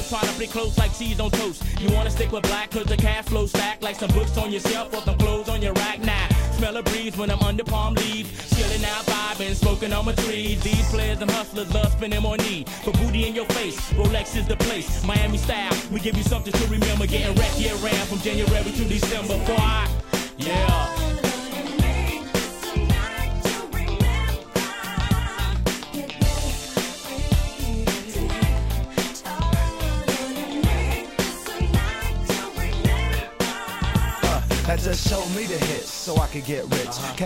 trying to play close like cheese on toast. You wanna stick with black cause the cash flow stack like some books on your shelf or some clothes on your rack. Now, smell a breeze when I'm under palm leaves, chilling out, vibing, smoking on my trees. These players and hustlers love spending more need for booty in your face. Rolex is the place, Miami style. We give you something to remember. Getting wrecked year round from January to December. Boy, yeah. That just showed me the hits so I could get rich.